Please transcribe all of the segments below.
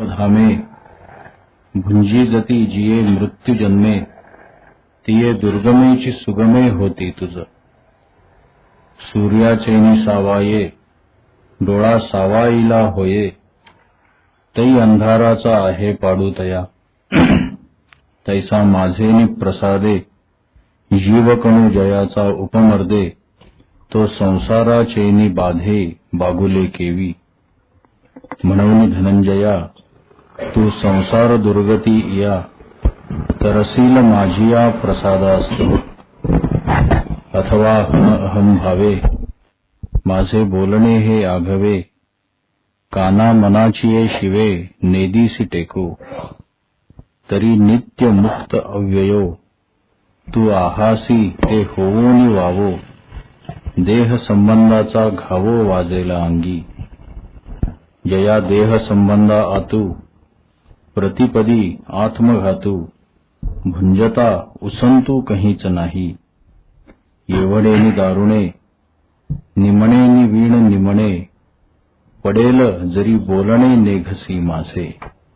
धामे भुंजी जती जिये मृत्यू जन्मे तिये दुर्गमेची सुगमे होती तुझ सूर्याचेनी सावाये डोळा सावाईला होये तै अंधाराचा आहे पाडू तया तैसा माझेनी प्रसादे जीवकणू जयाचा उपमर्दे तो संसाराचेनी बाधे बागुले केवी म्हणून धनंजया तू संसार दुर्गती या तरसील माझिया प्रसादास्तु अथवा अहम भावे माझे बोलणे हे आघवे काना मनाचिये शिवे नेदीसी टेको तरी नित्य मुक्त अव्ययो तू आहासी ते होऊनी वावो देह संबंधाचा घावो वाजेला अंगी जया देह संबंधा आतू प्रतिपदी आत्मघातू भुंजता उसंतू कहीच नाही येवडेनी दारुणे निमणेनी वीण निमणे पडेल जरी बोलणे नेघसी माझे.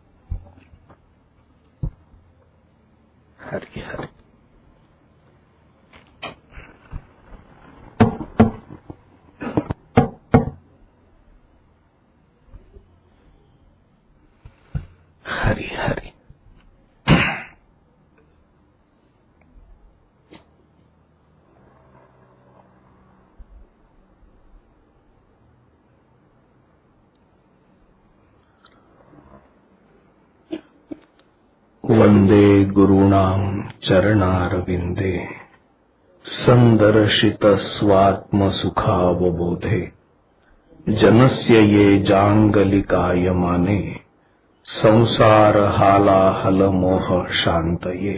हरी हरी. हरी हरी. वंदे गुरूणां चरणारविंदे संदर्शित स्वात्मसुखावबोधे जनस्य ये जांगलिकायमाने संसार हालाहल मोह शांतये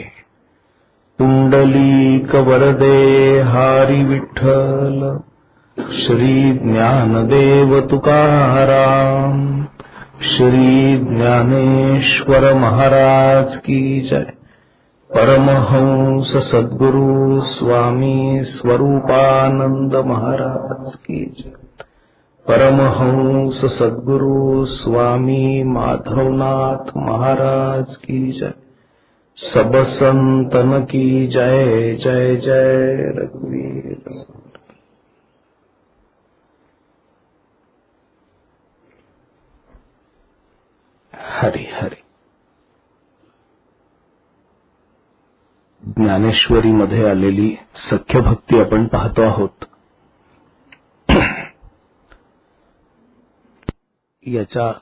पुंडलीक वरदे हरी विठ्ठल श्री ज्ञानदेव तुकाराम श्री ज्ञानेश्वर महाराज की जय. परमहंस सद्गुरु स्वामी स्वरूपानंद महाराज की जय. परमहंस सद्गुरु स्वामी माधवनाथ महाराज की जय. सब संतन की जय जय जय. रघुवीर हरी हरी. ज्ञानेश्वरी मध्ये आलेली सख्य भक्ती आपण पाहतो आहोत. याच्या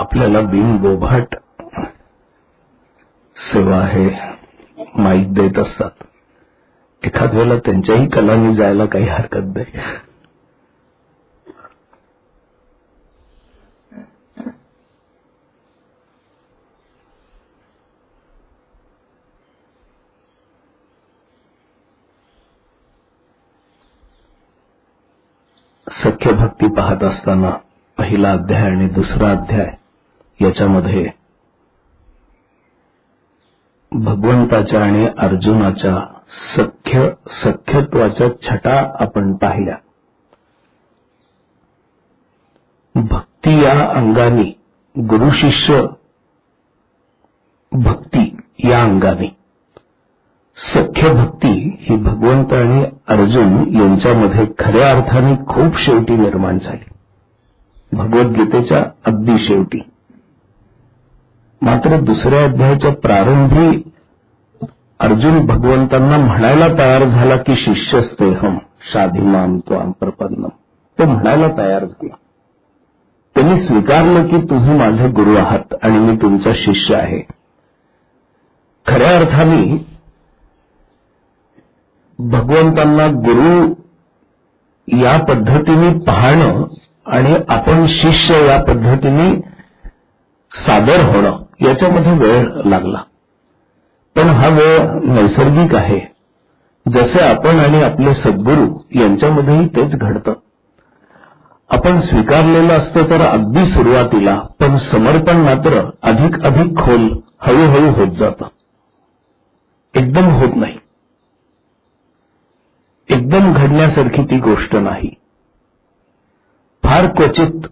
आपल्याला बिनबोभाट सेवा हे माईक देत असतात. एखाद वेळेला त्यांच्याही कलांनी जायला काही हरकत नाही. सख्य भक्ती पाहत असताना पहिला अध्याय आणि दुसरा अध्याय याच्यामध्ये भगवंताच्या आणि अर्जुनाच्या सख्यत्वाच्या छटा आपण पाहिल्या. भक्ती या अंगाने, गुरु शिष्य भक्ती या अंगाने, सख्य भक्ती ही भगवंत आणि अर्जुन यांच्यामध्ये खऱ्या अर्थाने खूप शेवटी निर्माण झाली, भगवद्गीतेच्या अगदी शेवटी. मात्र दुसऱ्या अध्यायाच्या प्रारंभी अर्जुन भगवंतांना म्हणायला तयार झाला की शिष्यस्तेहम शाधिमाम त्वाम प्रपन्नम. तो म्हणायला तयार झाला. त्यांनी स्वीकारलं की तुम्ही माझे गुरु आहात आणि मी तुमचा शिष्य आहे. खऱ्या अर्थाने भगवंतांना गुरु या पद्धतीने पाहणं आणि आपण शिष्य या पद्धतीने सादर होणं याच्यामध्ये वेळ लागला. पण हा वेळ नैसर्गिक आहे. जसे आपण आणि आपले सद्गुरू यांच्यामध्येही तेच घडतं. आपण स्वीकारलेलं असतं तर अगदी सुरुवातीला, पण समर्पण मात्र अधिक अधिक खोल हळूहळू होत जातं. एकदम होत नाही. एकदम घडण्यासारखी ती गोष्ट नाही. फार क्वचित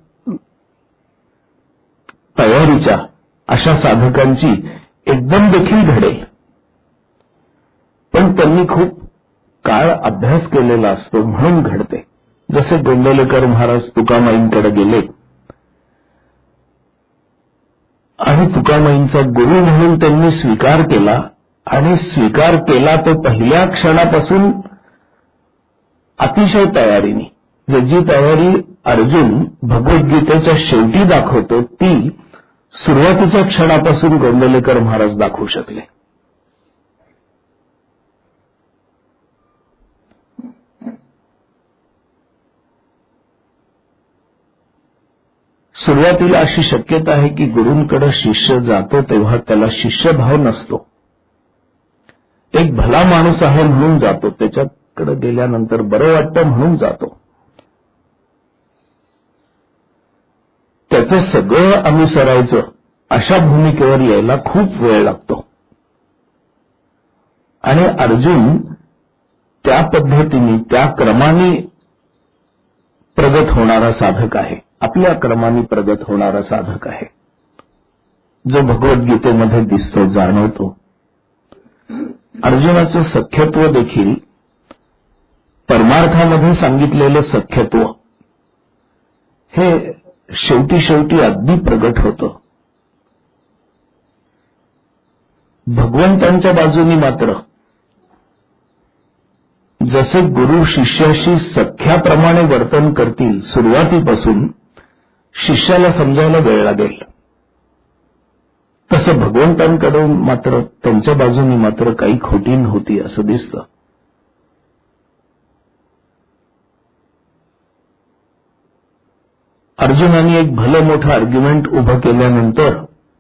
तयारीच्या अशा साधकांची एकदम देखील घडेल, पण त्यांनी खूप काळ अभ्यास केलेला असतो म्हणून घडते. जसे गोंदवलेकर महाराज तुकामाईंकडे गेले आणि तुकामाईंचा गुरु म्हणून त्यांनी स्वीकार केला, आणि स्वीकार केला तो पहिल्या क्षणापासून अतिशय तयारीने. जी तयारी अर्जुन भगवद्गीतेच्या शेवटी दाखवतो ती सुरुवातीच्या क्षणापासून गोंदवलेकर महाराज दाखवू शकले. सुरुवातीला अशी शक्यता आहे की गुरूंकडे शिष्य जातो तेव्हा त्याला शिष्यभाव नसतो. एक भला माणूस आहे म्हणून जातो, त्याच्याकडे गेल्यानंतर बरं वाटतं म्हणून जातो. त्याचं सगळं अनुसरायचं अशा भूमिकेवर यायला खूप वेळ लागतो. आणि अर्जुन त्या पद्धतीने त्या क्रमाने प्रगत होणारा साधक आहे, आपल्या क्रमाने प्रगत होणारा साधक आहे, जो भगवद्गीतेमध्ये दिसतो, जाणवतो. अर्जुनाचं सख्यत्व देखील परमार्थामध्ये सांगितलेलं सख्यत्व हे शेवटी शेवटी अगदी प्रगट होतं. भगवंतांच्या बाजूनी मात्र जसे गुरु शिष्याशी सख्याप्रमाणे वर्तन करतील, सुरुवातीपासून शिष्याला समजायला वेळ लागेल, तसं भगवंतांकडून मात्र त्यांच्या बाजूनी मात्र काही खोटी नव्हती असं दिसतं. अर्जुनाने एक भलं मोठं आर्ग्युमेंट उभं केल्यानंतर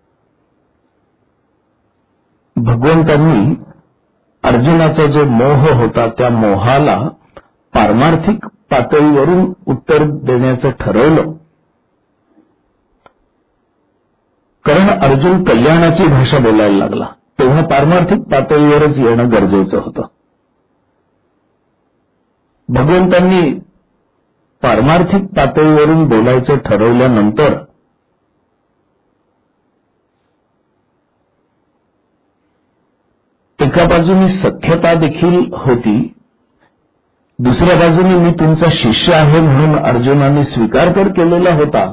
भगवंतांनी अर्जुनाचा जो मोह होता त्या मोहाला पारमार्थिक पातळीवरून उत्तर देण्याचं ठरवलं. कारण अर्जुन कल्याणाची भाषा बोलायला लागला तेव्हा पारमार्थिक पातळीवरच येणं गरजेचं होतं. भगवंतांनी पारमार्थिक पातळीवरून बोलायचं ठरवल्यानंतर एका बाजूनी सख्यता देखील होती, दुसऱ्या बाजूनी मी तुमचा शिष्य आहे म्हणून अर्जुनाने स्वीकार तर केलेला होता.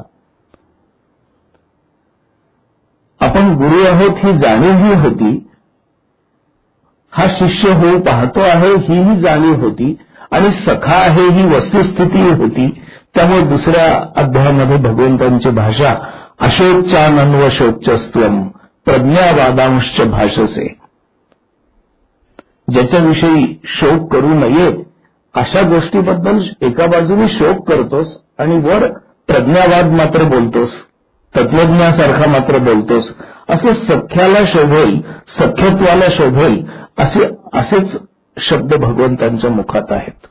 आपण गुरु आहोत ही जाणीवही होती, हा शिष्य होऊ पाहतो आहे हीही जाणीव होती, आणि सखा आहे ही वस्तुस्थिती होती. त्यामुळे दुसऱ्या अध्यायामध्ये भगवंतांची भाषा अशोच्यानन्वशोच्यस्त्वम प्रज्ञावादांश्च भाषसे. ज्याच्याविषयी शोक करू नये अशा गोष्टीबद्दल एका बाजूने शोक करतोस आणि वर प्रज्ञावाद मात्र बोलतोस, तत्वज्ञासारखा मात्र बोलतोस. असं सख्याला शोभेल, सख्यत्वाला शोभेल असेच शब्द भगवंतांच्या मुखात आहेत.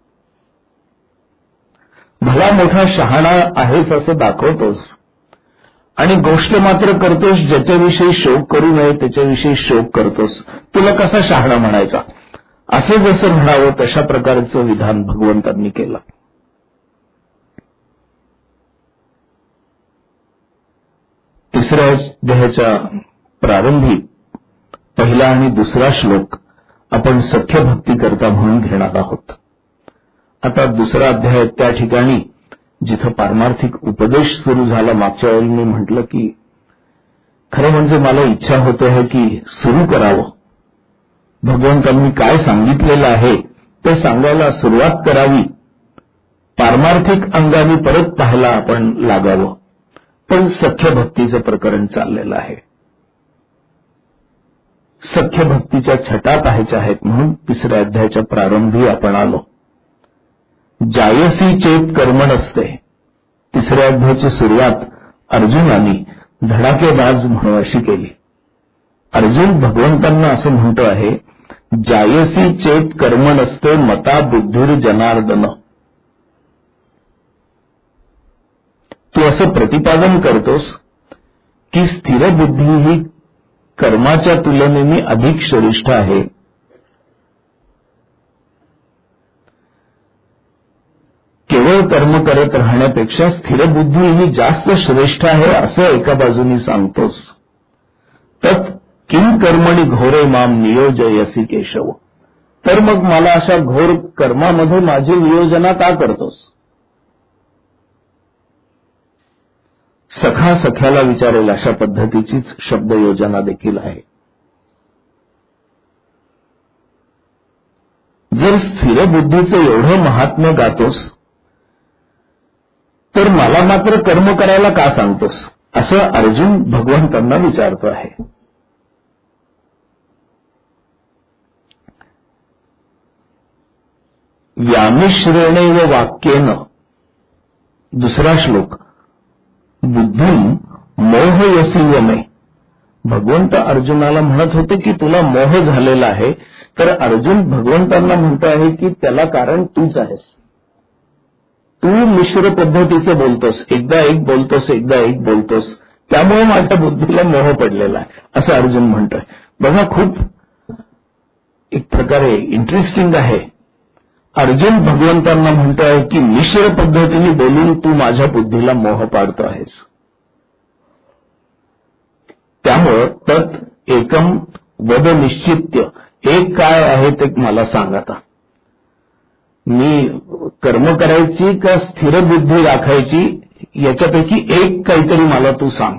भला मोठा शहाणा आहेस असं दाखवतोस आणि गोष्ट मात्र करतोस ज्याच्याविषयी शोक करू नये त्याच्याविषयी शोक करतोस. तुला कसा शहाणा म्हणायचा? असं जसं म्हणावं तशा प्रकारचं विधान भगवंतांनी केलं. तिसऱ्या अध्यायाच्या प्रारंभी पहिला आणि दुसरा श्लोक आपण सख्य भक्ती करता म्हणून घेणार आहोत. आता दुसरा अध्याय त्या ठिकाणी जिथं पारमार्थिक उपदेश सुरू झाला, मागच्या वेळी मी म्हटलं की खरं म्हणजे मला इच्छा होते आहे की सुरू करावं, भगवंतांनी काय सांगितलेलं आहे ते सांगायला सुरुवात करावी, पारमार्थिक अंगाने परत पाहायला आपण लागावं. पण सख्य भक्तीचं प्रकरण चाललेलं आहे. सख्य भक्तीच्या छटा पाहायच्या आहेत म्हणून तिसऱ्या अध्यायाच्या प्रारंभी आपण आलो. जायसी चेत कर्मण असते. तिसऱ्या अध्यायाची सुरुवात अर्जुनाने धडाकेबाज म्हणून अशी केली. अर्जुन भगवंतांना असं म्हणतो आहे, जायसी चेत कर्मण असते मता बुद्धीर जनार्दन. तू असं प्रतिपादन करतोस की स्थिर बुद्धी ही कर्माच्या तुलनेने अधिक श्रेष्ठ आहे. केवळ कर्म करत राहण्यापेक्षा स्थिर बुद्धी ही जास्त श्रेष्ठ आहे असं एका बाजूनी सांगतोस. तत् किम कर्मणी घोरे माम नियोजयसी केशव. तर मग मला अशा घोर कर्मामध्ये माझी नियोजना का करतोस? सखा सख्याला विचारेल अशा पद्धतीचीच शब्दयोजना देखील आहे. जर स्थिर बुद्धीचं एवढं महात्म्य गातोस तर मला मात्र कर्म करायला का सांगतोस असं अर्जुन भगवंतांना विचारतो आहे. व्यामिश्रेणेव वाक्येन दुसरा श्लोक बुद्धिम मोहयसीव मे. भगवंत अर्जुनाला म्हणत होते की तुला मोह झालेला आहे, तर अर्जुन भगवंतांना म्हणतो आहे की त्याला कारण तूच आहेस. तू मिश्र पद्धतीचं बोलतोस, एकदा एक बोलतोस एकदा एक बोलतोस, त्यामुळे माझ्या बुद्धीला मोह पडलेला आहे असं अर्जुन म्हणतोय. बघा, खूप एक प्रकारे इंटरेस्टिंग आहे. अर्जुन भगवंतांना म्हणतो आहे की मिश्र पद्धतीने बोलून तू माझ्या बुद्धीला मोह पाडतो आहेस. त्यामुळं तत् एकम वद निश्चित्य, एक काय आहे ते मला सांग. आता मी कर्म करायची का स्थिर बुद्धी राखायची याच्यापैकी एक काहीतरी मला तू सांग.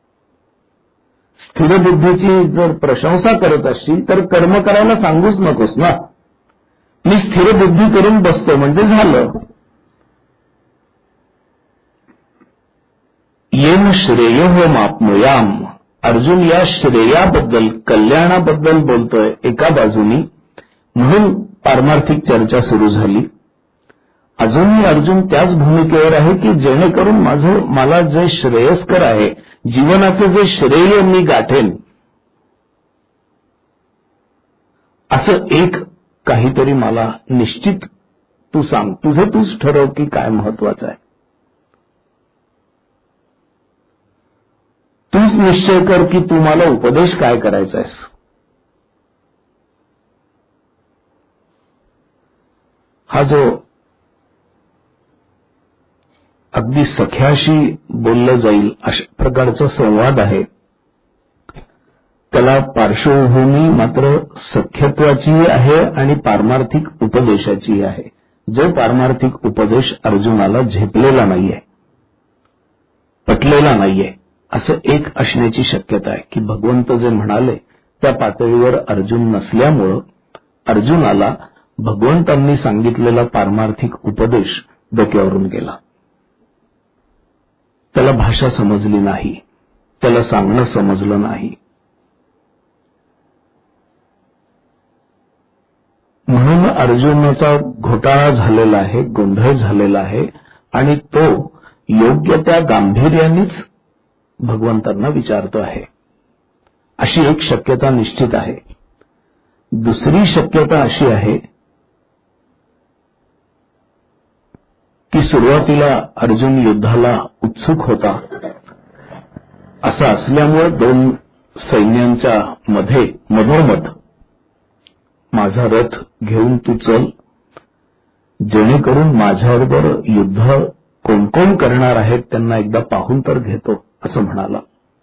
स्थिर बुद्धीची जर प्रशंसा करत असशील तर कर्म करायला सांगूच नकोस ना. मी स्थिर बुद्धी करून बसतो म्हणजे झालं. येन श्रेयो माप्नुयाम. अर्जुन या श्रेयाबद्दल, कल्याणाबद्दल बोलतोय एका बाजूनी, म्हणून पारमार्थिक चर्चा सुरू झाली. अजूनही अर्जुन त्याच भूमिकेवर आहे की जेणेकरून मला जे श्रेयस्कर आहे, जीवनाचं जे श्रेय मी गाठेन, असं एक काहीतरी मला निश्चित तू सांग. तुझं तूच ठरव की काय महत्वाचं आहे. तूच निश्चय कर की तू मला उपदेश काय करायचा आहेस. हा जो अगदी सख्याशी बोललं जाईल अशा प्रकारचा संवाद आहे, त्याला पार्श्वभूमी मात्र सख्यत्वाची आहे आणि पारमार्थिक उपदेशाची आहे. जो पारमार्थिक उपदेश अर्जुनाला झेपलेला नाहीये, पटलेला नाहीये, असं एक असण्याची शक्यता आहे की भगवंत जे म्हणाले त्या पातळीवर अर्जुन नसल्यामुळं अर्जुनाला भगवंतांनी सांगितलेला पारमार्थिक उपदेश डोक्यावरून गेला. त्याला त्याला भाषा समजली नाही, त्याला सांगणं समजलं नाही. म्हणून अर्जुनाचा घोटाळा झालेला आहे, गोंधळ झालेला आहे आणि तो योग्य त्या गांभीर्यानेच भगवंतांना विचारतो आहे. अशी एक शक्यता निश्चित आहे. दुसरी शक्यता अशी आहे की सुरुवातीला अर्जुन युद्धाला उत्सुक होता. असं असल्यामुळे दोन सैन्यांच्या मध्ये मधोमध माझा रथ घेऊन तू चल, जेणेकरून माझ्याबरोबर युद्ध कोण कोण करणार आहेत त्यांना एकदा पाहून तर घेतो, असं म्हणाला.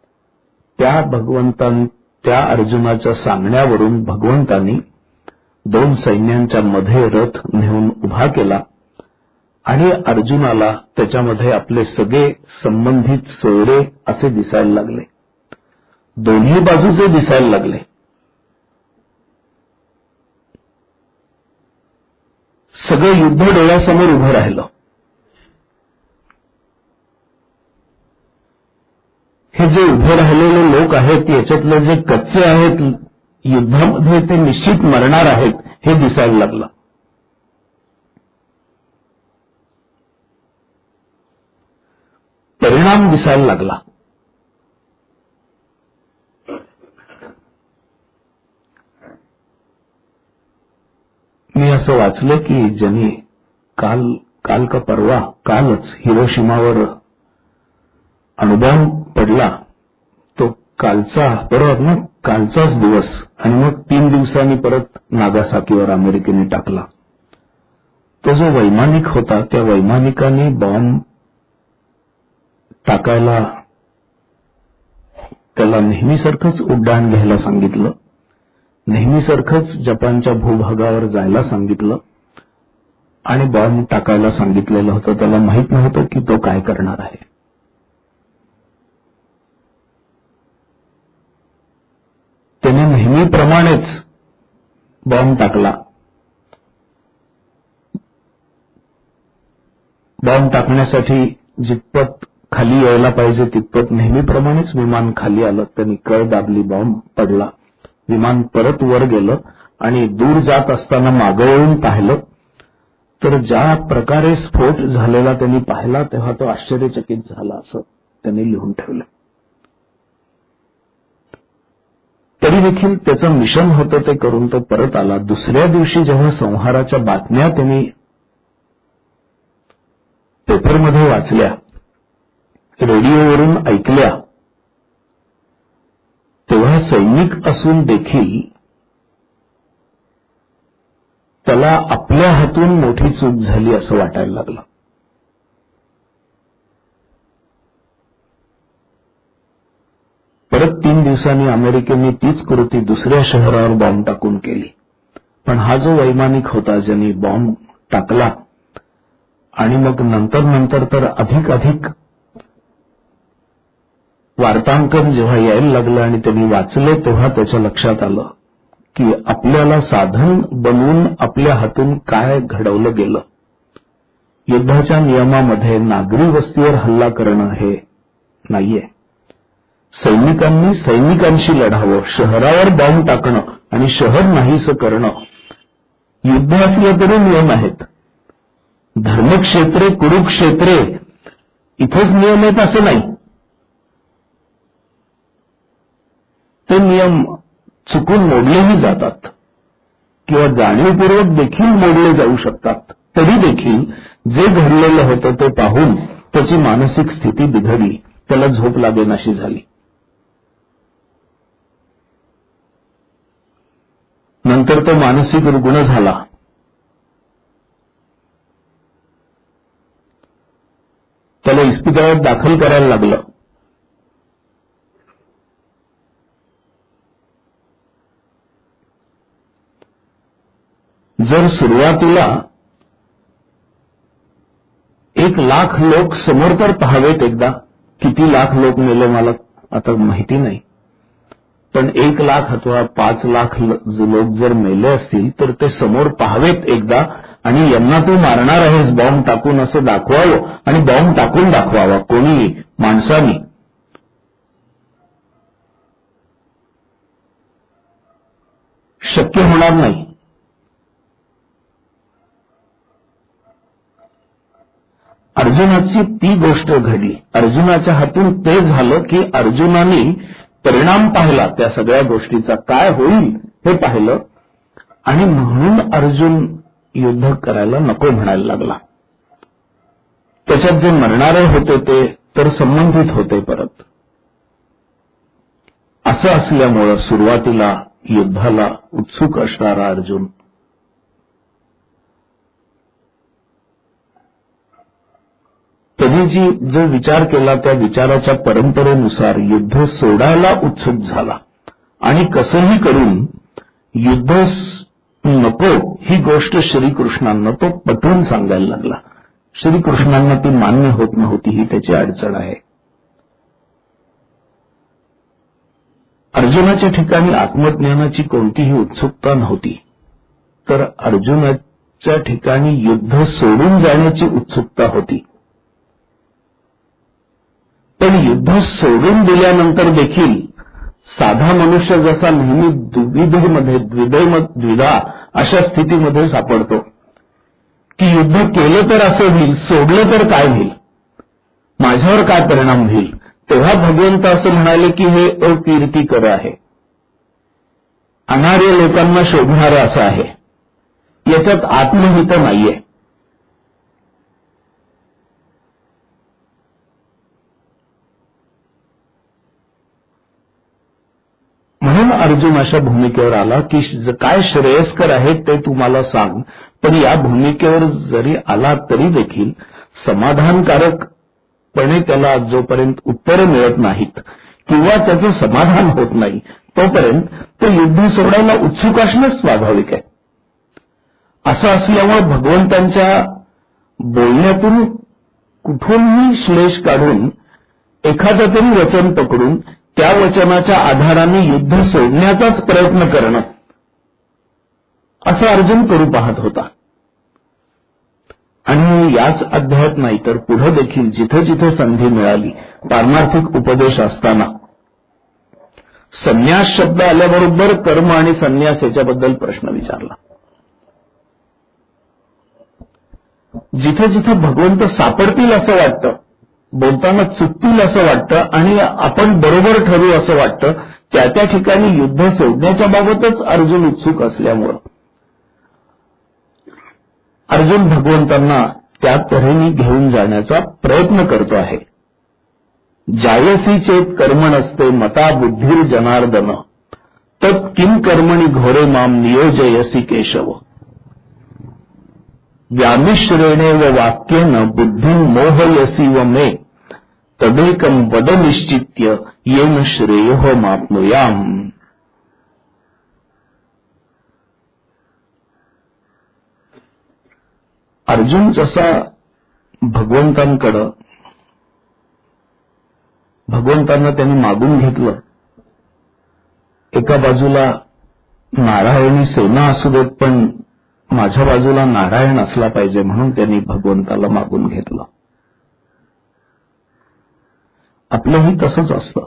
त्या अर्जुनाच्या सांगण्यावरून भगवंतांनी दोन सैन्यांच्या मध्ये रथ नेऊन उभा केला आणि अर्जुनाला त्याच्यामध्ये आपले सगळे संबंधित सोयरे असे दिसायला लागले, दोन्ही बाजूचे दिसायला लागले. सगळं युद्ध डोळ्यासमोर उभं राहिलं. हे जे उभे राहिलेले लोक आहेत याच्यातले जे कच्चे आहेत युद्धामध्ये ते निश्चित मरणार आहेत हे दिसायला लागलं. परिणाम दिसायला लागला. मी असं वाचलं की ज्यांनी काल का परवा कालच हिरोशिमावर अणुबॉम्ब पडला, तो कालचाच दिवस आणि मग 3 दिवसांनी परत नागासाकीवर अमेरिकेने टाकला. तो जो वैमानिक होता त्या वैमानिकाने बॉम्ब टाकायला त्याला नेहमीसारखंच उड्डाण घ्यायला सांगितलं, नेहमीसारखंच जपानच्या भूभागावर जायला सांगितलं आणि बॉम्ब टाकायला सांगितलेलं होतं. त्याला माहित नव्हतं की तो काय करणार आहे. त्याने नेहमीप्रमाणेच बॉम्ब टाकला. बॉम्ब टाकण्यासाठी जितपत खाली यायला पाहिजे तितपत नेहमीप्रमाणेच विमान खाली आलं. त्यांनी कळ दाबली, बॉम्ब पडला, विमान परत वर गेलं आणि दूर जात असताना मागं वळून पाहिलं तर ज्या प्रकारे स्फोट झालेला त्यांनी पाहिला तेव्हा तो आश्चर्यचकित झाला, असं त्यांनी लिहून ठेवलं. तरी देखील त्याचं मिशन होतं ते करून तो परत आला. दुसऱ्या दिवशी जेव्हा संहाराच्या बातम्या त्यांनी पेपरमध्ये वाचल्या, रेडिओवरून ऐकल्या, तेव्हा सैनिक असून देखील त्याला आपल्या हातून मोठी चूक झाली असं वाटायला लागलं. परत 3 दिवसांनी अमेरिकेने तीच कृती दुसऱ्या शहरावर बॉम्ब टाकून केली. पण हा जो वैमानिक होता ज्यांनी बॉम्ब टाकला आणि मग नंतर तर अधिक वार्तांकन जेव्हा यायला लागलं आणि त्यांनी वाचले तेव्हा त्याच्या लक्षात आलं की आपल्याला साधन बनवून आपल्या हातून काय घडवलं गेलं. युद्धाच्या नियमामध्ये नागरी वस्तीवर हल्ला करणं हे नाहीये. सैनिकांनी सैनिकांशी लढावं, शहरावर बॉम्ब टाकणं आणि शहर नाहीसं करणं युद्ध असलं तरी नियम आहेत. धर्मक्षेत्रे कुरुक्षेत्रे इथंच नियम आहेत असं नाही. ते नियम चुकून मोडलेही जातात किंवा जाणीवपूर्वक देखील मोडले जाऊ शकतात. तरी देखील जे घडलेलं होतं ते पाहून त्याची मानसिक स्थिती बिघडली, त्याला झोप लागेनाशी झाली. नंतर तो मानसिक रुग्ण झाला. त्याला इस्पितळात दाखल करायला लागलं. जर सुरुवातीला 1,00,000 लोक समोर तर पाहावेत एकदा, किती लाख लोक मेले मला आता माहिती नाही, पण 1,00,000 अथवा 5,00,000 लोक जर मेले असतील तर ते समोर पाहावेत एकदा आणि यांना तू मारणार आहेस बॉम्ब टाकून असं दाखवावं आणि बॉम्ब टाकून दाखवावा कोणी माणसानी. शक्य होणार नाही. अर्जुनाची ती गोष्ट घडली. अर्जुनाच्या हातून ते झालं की अर्जुनाने परिणाम पाहिला त्या सगळ्या गोष्टीचा, काय होईल हे पाहिलं, आणि म्हणून अर्जुन युद्ध करायला नको म्हणायला लागला. त्याच्यात जे मरणारे होते ते तर संबंधित होते परत. असं असल्यामुळं सुरुवातीला युद्धाला उत्सुक असणारा अर्जुन कधी जो विचार केला त्या विचाराच्या परंपरेनुसार युद्ध सोडायला उत्सुक झाला आणि कसंही करून युद्ध नको ही गोष्ट श्रीकृष्णांना तो पटवून सांगायला लागला. श्रीकृष्णांना ती मान्य होत नव्हती, ही त्याची अडचण आहे. अर्जुनाच्या ठिकाणी आत्मज्ञानाची कोणतीही उत्सुकता नव्हती, तर अर्जुनाच्या ठिकाणी युद्ध सोडून जाण्याची उत्सुकता होती. पण युद्ध सोडून दिल्यानंतर देखील साधा मनुष्य जसा नेहमी द्विधा अशा स्थितीमध्ये सापडतो की युद्ध केलं तर असं होईल, सोडलं तर काय होईल, माझ्यावर काय परिणाम होईल. तेव्हा भगवंत असं म्हणाले की हे अकीर्तिकर आहे, अनार्य लोकांना शोभणारं असं आहे, याच्यात आत्महित नाहीये. म्हणून अर्जुन अशा भूमिकेवर आला की काय श्रेयस्कर आहे ते तू मला सांग, पण या भूमिकेवर जरी आला तरी देखील समाधानकारकपणे त्याला जोपर्यंत उत्तरे मिळत नाहीत किंवा त्याचं समाधान होत नाही तोपर्यंत ते युद्ध सोडायला उत्सुक असणं स्वाभाविक आहे. असं असल्यामुळे भगवंतांच्या बोलण्यातून कुठूनही श्लेष काढून एखादं तरी वचन पकडून त्या वचनाच्या आधाराने युद्ध सोडण्याचाच प्रयत्न करणं असं अर्जुन करू पाहत होता. आणि याच अध्यायात नाही तर पुढे देखील जिथे जिथे संधी मिळाली पारमार्थिक उपदेश असताना संन्यास शब्द आल्याबरोबर कर्म आणि संन्यास याच्याबद्दल प्रश्न विचारला. जिथे जिथे भगवंत सापडतील असं वाटतं, बोलताना चुकतील असं वाटतं आणि आपण बरोबर ठरू असं वाटतं, त्या त्या ठिकाणी युद्ध सोडण्याच्या बाबतच अर्जुन उत्सुक असल्यामुळं अर्जुन भगवंतांना त्या तऱ्हेने घेऊन जाण्याचा प्रयत्न करतो आहे. जायसी चेत कर्म नसते मता बुद्धीर जनार्दन तत् किम कर्मणी घोरे माम नियोजयसी केशव व्यामिश्रेणे व वाक्येन बुद्धिं मोहयसी व मे तदेकं वद निश्चित्य येन श्रेयो माप्नुयाम. अर्जुन जसा भगवंतांना त्यांनी मागून घेतलं, एका बाजूला नारायणी सेना असू देत पण माझ्या बाजूला नारायण असला पाहिजे म्हणून त्यांनी भगवंताला मागून घेतलं. आपलंही तसंच असतं.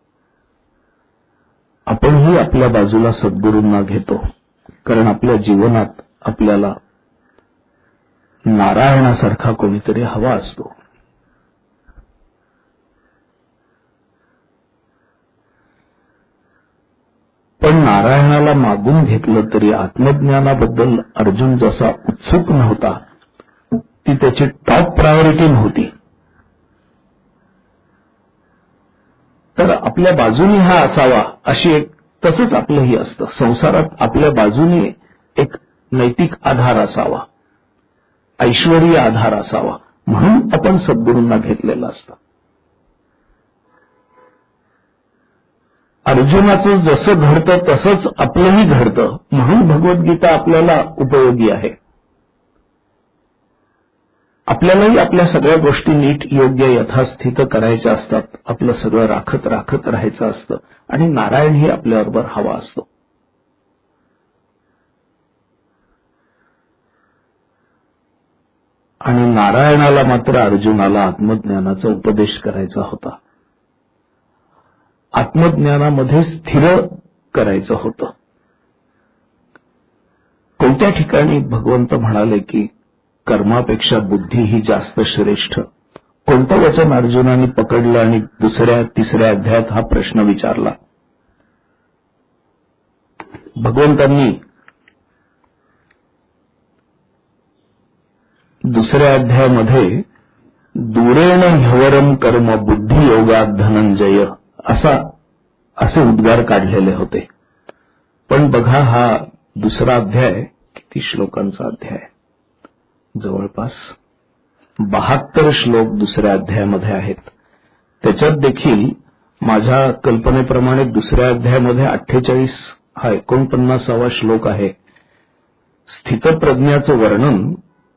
आपणही आपल्या बाजूला सद्गुरूंना घेतो, कारण आपल्या जीवनात आपल्याला नारायणासारखा कोणीतरी हवा असतो. पण नारायणाला मागून घेतलं तरी आत्मज्ञानाबद्दल अर्जुन जसा उत्सुक नव्हता, ती त्याची टॉप प्रायोरिटी नव्हती. तर आपल्या बाजूनी हा असावा अशी एक, तसंच आपलंही असतं. संसारात आपल्या बाजूने एक नैतिक आधार असावा, ऐश्वर्य आधार असावा, म्हणून आपण सद्गुरूंना घेतलेलं असतं. अर्जुनाचं जसं घडतं तसंच आपलंही घडतं, म्हणून भगवद्गीता आपल्याला उपयोगी आहे. आपल्यालाही आपल्या सगळ्या गोष्टी नीट योग्य यथास्थित करायच्या असतात. आपलं सगळं राखत राखत राहायचं असतं आणि नारायणही आपल्याबरोबर हवा असतो. आणि नारायणाला मात्र अर्जुनाला आत्मज्ञानाचा उपदेश करायचा होता. आत्मज्ञानामध्ये स्थिर करायचं होतं. कोणत्या ठिकाणी भगवंत म्हणाले की कर्मापेक्षा बुद्धी ही जास्त श्रेष्ठ? कोणतं वचन अर्जुनाने पकडलं आणि दुसऱ्या तिसऱ्या अध्यायात हा प्रश्न विचारला? भगवंतांनी दुसऱ्या अध्यायामध्ये दूरेण ह्यवरम कर्म बुद्धी योगात धनंजय असे उद्गार काढलेले होते. पण बघा, हा दुसरा अध्याय किती श्लोकांचा अध्याय? जवळपास 72 श्लोक दुसऱ्या अध्यायामध्ये आहेत. त्याच्यात देखील माझ्या कल्पनेप्रमाणे दुसऱ्या अध्यायामध्ये 48 हा 49वा श्लोक आहे. स्थितप्रज्ञाचं वर्णन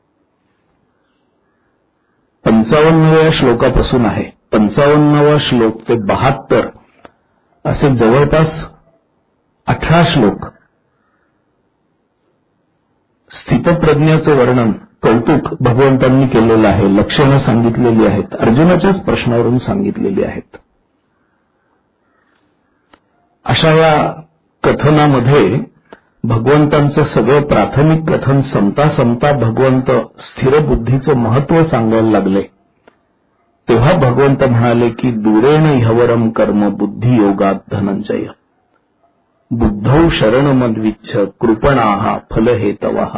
55व्या श्लोकापासून आहे. 55वा श्लोक ते 72 असे जवळपास 18 श्लोक स्थितप्रज्ञाचं वर्णन, कौतुक भगवंतांनी केलेलं आहे. लक्षणं सांगितलेली आहेत, अर्जुनाच्याच प्रश्नावरून सांगितलेली आहेत. अशा या कथनामध्ये भगवंतांचं सगळं प्राथमिक कथन संपता संपता भगवंत स्थिर बुद्धीचं महत्व सांगायला लागले. तेव्हा भगवंत म्हणाले की दूरेण ह्यवरम कर्म बुद्धी योगात धनंजय बुद्धौ शरणमद्विच्छ कृपणाः फलहेतवः.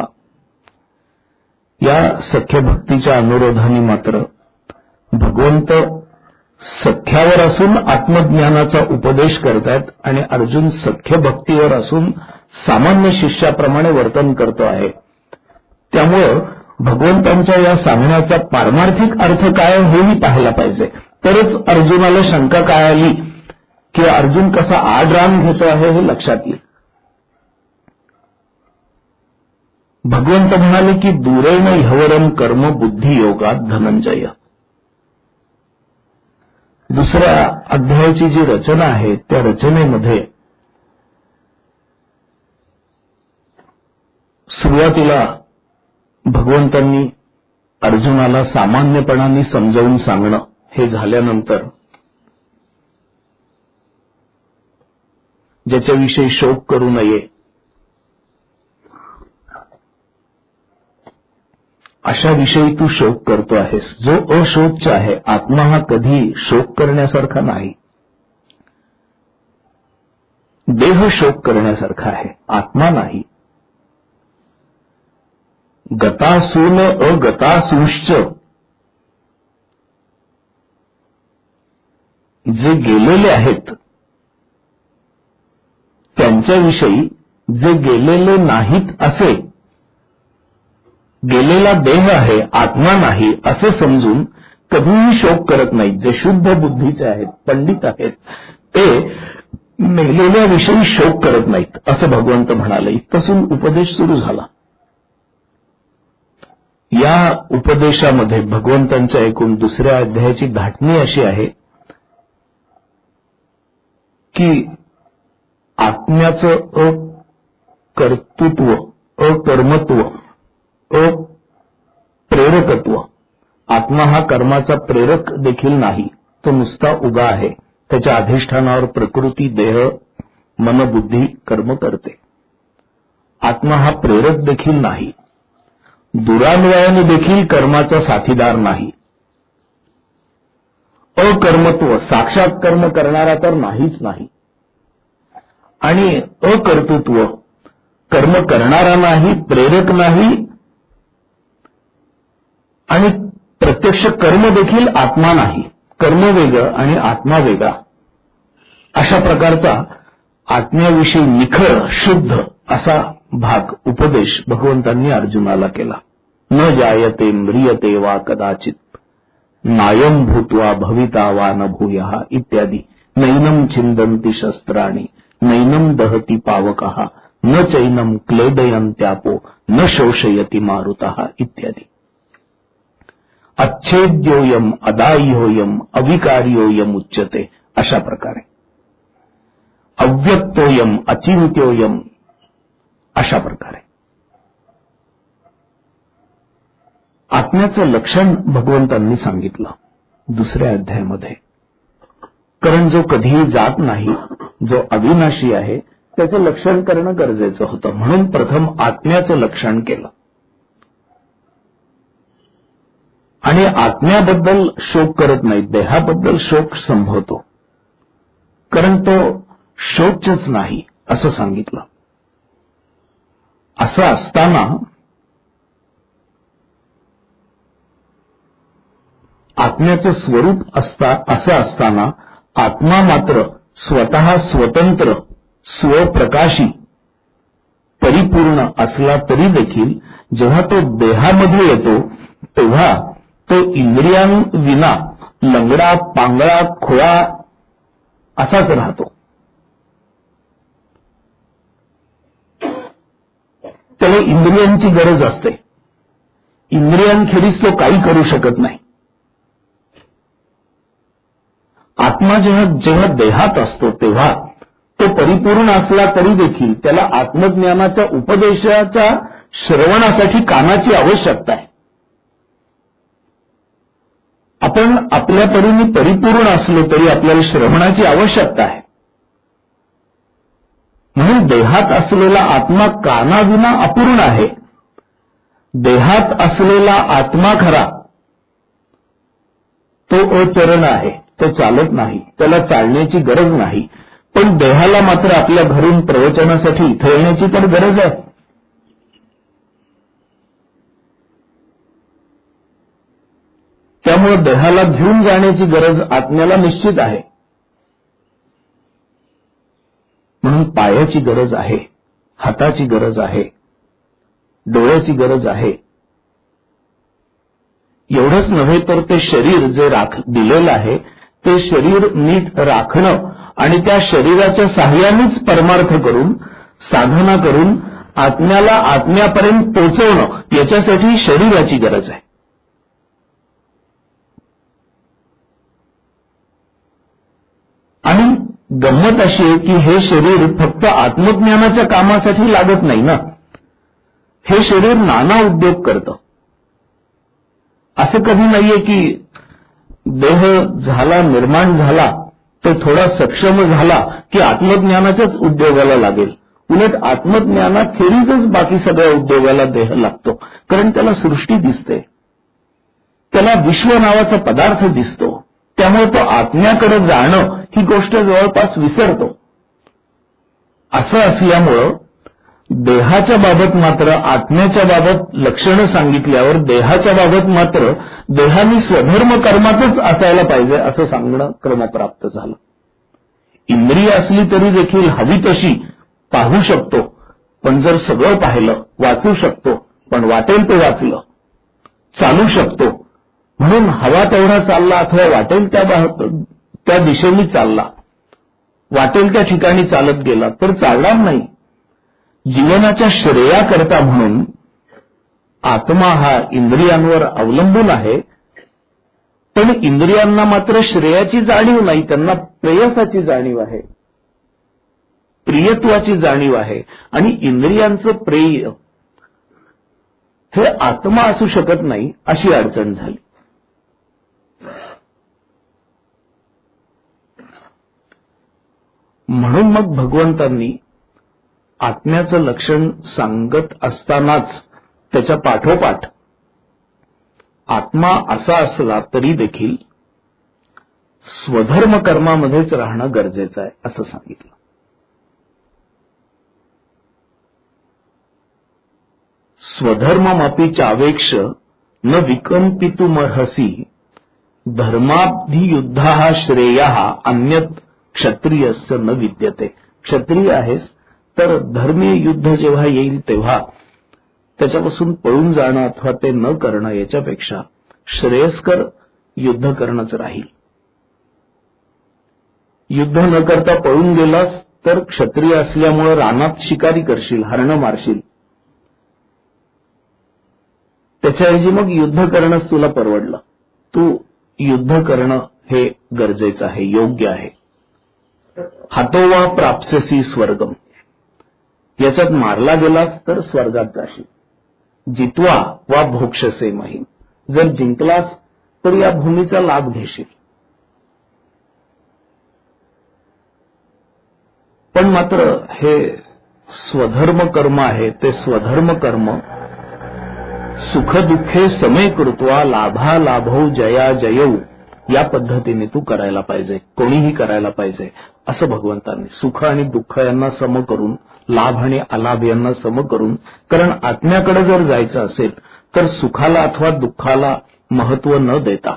या सख्य भक्तीच्या अनुरोधाने मात्र भगवंत सख्यावर असून आत्मज्ञानाचा उपदेश करतायत आणि अर्जुन सख्य भक्तीवर असून सामान्य शिष्याप्रमाणे वर्तन करतो आहे. त्यामुळं भगवंतांच्या या सांगण्याचा पारमार्थिक अर्थ काय हेही पाहायला पाहिजे. तरच अर्जुनाला शंका काय आली की अर्जुन कसा आडरान घेतो आहे हे लक्षात येईल. भगवंत म्हणाले की दूरेण ह्यवरम कर्म बुद्धी योगात धनंजय. दुसऱ्या अध्यायाची जी रचना आहे त्या रचनेमध्ये सुरुवातीला भगवंतांनी अर्जुनाला सामान्यपणाने समजावून सांगणं हे झाल्यानंतर ज्याच्याविषयी शोक करू नये अशा विषयी तू शोक करतो आहेस. जो अशोच आहे, आत्मा हा कधी शोक करण्यासारखा नाही. देह शोक करण्यासारखा आहे, आत्मा नाही. गतासून अगतासूश्च, जे गेलेले आहेत त्यांच्याविषयी जे गेलेले नाहीत असे, गेलेला देह आहे आत्मा नाही असे समजून कधीही शोक करत नाहीत. जे शुद्ध बुद्धीचे आहेत, पंडित आहेत, ते मेलेल्याविषयी शोक करत नाहीत असं भगवंत म्हणाले. इथपासून उपदेश सुरू झाला. या उपदेशामध्ये भगवंतांच्या एकूण दुसऱ्या अध्यायाची धाटणी अशी आहे की आत्म्याचं अकर्तृत्व, अकर्मत्व, अप्रेरकत्व. आत्मा हा कर्माचा प्रेरक देखील नाही, तो नुसता उगा आहे. त्याच्या अधिष्ठानावर प्रकृती, देह, मन, बुद्धी कर्म करते. आत्मा हा प्रेरक देखील नाही, दुरान्वयाने देखील कर्माचा साथीदार नाही. अकर्मत्व, साक्षात कर्म करणारा तर नाहीच नाही. आणि अकर्तृत्व, कर्म करणारा नाही, प्रेरक नाही, आणि प्रत्यक्ष कर्म देखील आत्मा नाही. कर्म वेगळं आणि आत्मा वेगळा. अशा प्रकारचा आत्म्याविषयी निखळ, शुद्ध असा भाग, उपदेश भगवंतांनी अर्जुनाला केला. न जायते म्रियते वा कदाचित नायम भूत्वा भविता वा न भूयः इत्यादी. नैनम छिंदन्ति शस्त्राणि नैनम दहति पावकः न चैनम क्लेदयन्त्यापो न शोषयति मारुतः इत्यादी. अच्छेद्योयम अदाह्योयम अविकार्योयम उच्यते. अशा प्रकारे अव्यक्तोयम अचिंत्योयम, अशा प्रकारे आत्म्याचं लक्षण भगवंतांनी सांगितलं 2ऱ्या अध्यायामध्ये. कारण जो कधीही जात नाही, जो अविनाशी आहे, त्याचं लक्षण करणं गरजेचं होतं. म्हणून प्रथम आत्म्याचं लक्षण केलं. आणि आत्म्याबद्दल शोक करत नाही, देहाबद्दल शोक संभवतो, कारण तो शोचच नाही असं सांगितलं. असं असताना आत्म्याचं स्वरूप असं असताना आत्मा मात्र स्वतः स्वतंत्र, स्वप्रकाशी, परिपूर्ण असला तरी देखील जेव्हा तो देहामध्ये येतो तेव्हा तो इंद्रियांविना लंगडा, पांगळा, खोळा असाच राहतो. त्याला इंद्रियांची गरज असते. इंद्रियांखेरीज तो काही करू शकत नाही. आत्मा जेव्हा देहात असतो तेव्हा तो परिपूर्ण असला तरी देखील त्याला आत्मज्ञानाच्या उपदेशाच्या श्रवणासाठी कानाची आवश्यकता आहे. आपण आपल्या परीने परिपूर्ण असलो तरी आपल्याला श्रवणाची आवश्यकता आहे. म्हणून देहात असलेला आत्मा कानाविना अपूर्ण आहे. देहात असलेला आत्मा खरा तो अचरण आहे, तो चालत नाही, त्याला चालण्याची गरज नाही. पण देहाला मात्र आपल्या घरून प्रवचनासाठी इथे येण्याची तर गरज आहे. त्यामुळे देहाला घेऊन जाण्याची गरज आत्म्याला निश्चित आहे. म्हणून पायाची गरज आहे, हाताची गरज आहे, डोळ्याची गरज आहे. एवढंच नव्हे तर ते शरीर जे दिलेलं आहे ते शरीर नीट राखणं आणि त्या शरीराच्या साहाय्यानेच परमार्थ करून, साधना करून आत्म्याला आत्म्यापर्यंत पोहोचवणं, याच्यासाठी शरीराची गरज आहे. आणि गंमत अशी आहे की हे शरीर फक्त आत्मज्ञानाच्या कामासाठी लागत नाही ना. हे शरीर नाना उद्योग करतं. असं कधी नाहीये की देह झाला, निर्माण झाला, तो थोडा सक्षम झाला की आत्मज्ञानाच्याच उद्योगाला लागेल. उलट आत्मज्ञानाखेरीजच बाकी सगळ्या उद्योगाला देह लागतो. कारण त्याला सृष्टी दिसते, त्याला विश्व नावाचा पदार्थ दिसतो. त्यामुळे तो आत्म्याकडे जाणं ही गोष्ट जवळपास विसरतो. असं असल्यामुळं देहाच्या बाबत मात्र आत्म्याच्या बाबत लक्षणं सांगितल्यावर देहाच्या बाबत मात्र देहाने स्वधर्म कर्मातच असायला पाहिजे असं सांगणं क्रमप्राप्त झालं. इंद्रिय असली तरी देखील हवी तशी पाहू शकतो, पण जर सगळं पाहिलं, वाचू शकतो, पण वाटेल ते वाचलं, चालू शकतो, म्हणून हवा तेवढा चालला अथवा वाटेल त्या दिशेने चालला, वाटेल त्या ठिकाणी चालत गेला तर चालणार नाही. जीवनाच्या श्रेयाकरता म्हणून आत्मा हा इंद्रियांवर अवलंबून आहे. पण इंद्रियांना मात्र श्रेयाची जाणीव नाही, त्यांना प्रेयसाची जाणीव आहे, प्रियत्वाची जाणीव आहे. आणि इंद्रियांचं प्रेय हे आत्मा असू शकत नाही अशी अडचण झाली. म्हणून मग भगवंतांनी आत्म्याचं लक्षण सांगत असतानाच त्याच्या पाठोपाठ आत्मा असा असला तरी देखील स्वधर्म कर्मामध्येच राहणं गरजेचं आहे असं सांगितलं. स्वधर्ममपि चावेक्ष न विकंपितुमर्हसि धर्माब्धियुद्धा श्रेयः अन्यत् क्षत्रियस्य न विद्यते. क्षत्रिय आहेस तर धर्मीय युद्ध जेव्हा येईल तेव्हा त्याच्यापासून पळून जाणं अथवा ते न करणं याच्यापेक्षा श्रेयस्कर युद्ध करणंच राहील. युद्ध न करता पळून गेलास तर क्षत्रिय असल्यामुळे रानात शिकारी करशील, हरणं मारशील. त्याच्याऐवजी मग युद्ध करणंच तुला परवडलं. तू युद्ध करणं हे गरजेचं आहे, योग्य आहे. हातो वा प्राप्स्यसी स्वर्गम, याच्यात मारला गेलास तर स्वर्गात जाशील. जित्वा वा भोक्षसे महिम, जर जिंकलास तर या भूमीचा लाभ घेशील. पण मात्र हे स्वधर्म कर्म आहे, ते स्वधर्म कर्म सुख दुःखे समे कृत्वा लाभा लाभौ जया जयौ या पद्धतीने तू करायला पाहिजे, कोणीही करायला पाहिजे असं भगवंतांनी. सुख आणि दुःख यांना सम करून, लाभ आणि अलाभ यांना सम करून, कारण आत्म्याकडे जर जायचं असेल तर सुखाला अथवा दुःखाला महत्व न देता,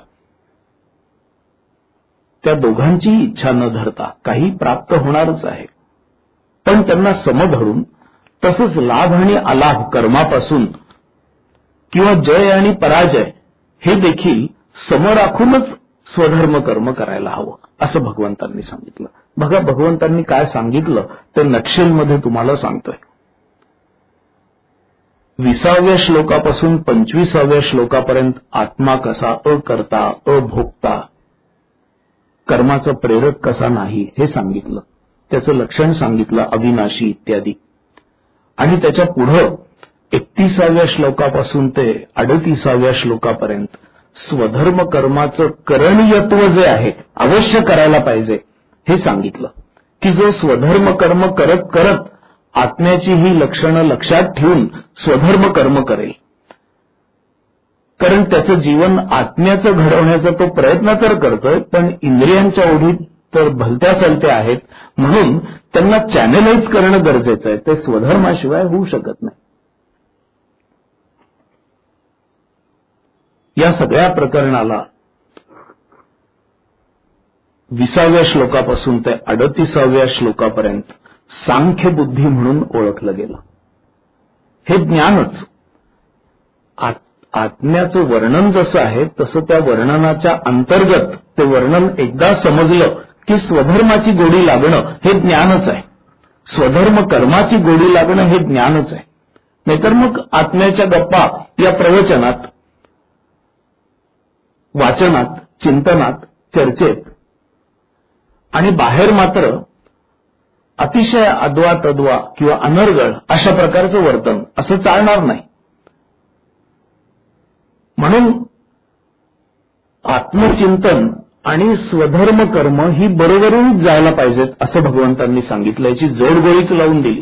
त्या दोघांची इच्छा न धरता काही प्राप्त होणारच आहे, पण त्यांना सम धरून, तसंच लाभ आणि अलाभ कर्मापासून किंवा जय आणि पराजय हे देखील सम राखूनच स्वधर्म कर्म करायला हवं असं भगवंतांनी सांगितलं. बघा भगवंतांनी काय सांगितलं ते नक्षलमध्ये तुम्हाला सांगतोय. 20व्या श्लोकापासून 25व्या श्लोकापर्यंत आत्मा कसा अकर्ता, अभोक्ता, कर्माचा प्रेरक कसा नाही हे सांगितलं. त्याचं लक्षण सांगितलं, अविनाशी इत्यादी. आणि त्याच्या पुढं 31व्या श्लोकापासून ते 38व्या श्लोकापर्यंत स्वधर्म कर्माचं करणीयत्व जे आहे, अवश्य करायला पाहिजे हे सांगितलं. की जो स्वधर्म कर्म करत करत आत्म्याची ही लक्षणं लक्षात ठेवून स्वधर्म कर्म करेल, कारण त्याचं जीवन आत्म्याचं घडवण्याचा तो प्रयत्न तर करतोय, पण इंद्रियांच्या ओढीत तर भलत्या सलत्या आहेत, म्हणून त्यांना चॅनलाइज करणं गरजेचं आहे. ते स्वधर्माशिवाय होऊ शकत नाही. या सगळ्या प्रकरणाला 20व्या श्लोकापासून ते 38व्या श्लोकापर्यंत सांख्य बुद्धी म्हणून ओळखलं गेलं. हे ज्ञानच आत्म्याचं वर्णन जसं आहे तसं त्या वर्णनाच्या अंतर्गत ते वर्णन एकदा समजलं की स्वधर्माची गोडी लागणं हे ज्ञानच आहे. स्वधर्म कर्माची गोडी लागणं हे ज्ञानच आहे. नाहीतर मग आत्म्याच्या गप्पा या प्रवचनात, वाचनात, चिंतनात, चर्चेत आणि बाहेर मात्र अतिशय अद्वा तद्वा किंवा अनर्गळ अशा प्रकारचं वर्तन असं चालणार नाही. म्हणून आत्मचिंतन आणि स्वधर्म कर्म ही बरोबरीनेच जायला पाहिजेत असं भगवंतांनी सांगितलं. याची जोडगोळीच लावून दिली.